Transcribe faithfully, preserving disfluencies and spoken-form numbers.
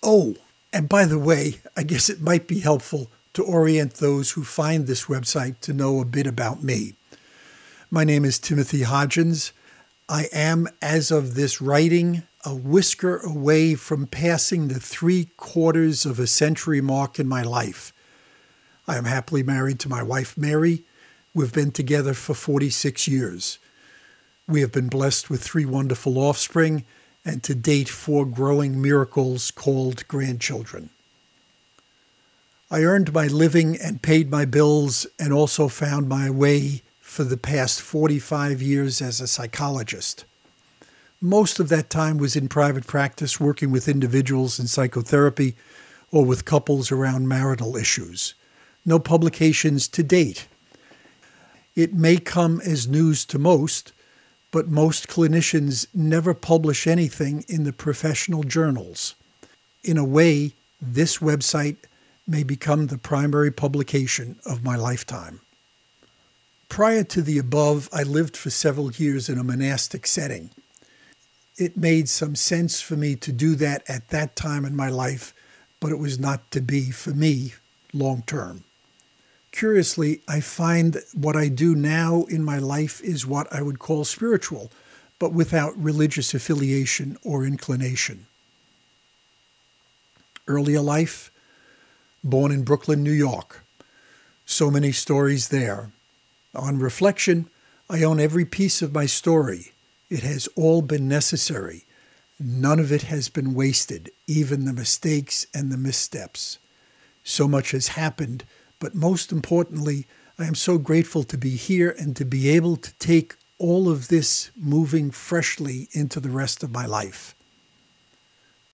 Oh, and by the way, I guess it might be helpful to orient those who find this website to know a bit about me. My name is Timothy Hodgins. I am, as of this writing, a whisker away from passing the three quarters of a century mark in my life. I am happily married to my wife, Mary. We've been together for forty-six years. We have been blessed with three wonderful offspring, and to date, four growing miracles called grandchildren. I earned my living and paid my bills and also found my way for the past forty-five years as a psychologist. Most of that time was in private practice, working with individuals in psychotherapy or with couples around marital issues. No publications to date. It may come as news to most, but most clinicians never publish anything in the professional journals. In a way, this website may become the primary publication of my lifetime. Prior to the above, I lived for several years in a monastic setting. It made some sense for me to do that at that time in my life, but it was not to be for me long term. Curiously, I find what I do now in my life is what I would call spiritual, but without religious affiliation or inclination. Earlier life, born in Brooklyn, New York. So many stories there. On reflection, I own every piece of my story. It has all been necessary. None of it has been wasted, even the mistakes and the missteps. So much has happened, but most importantly, I am so grateful to be here and to be able to take all of this moving freshly into the rest of my life.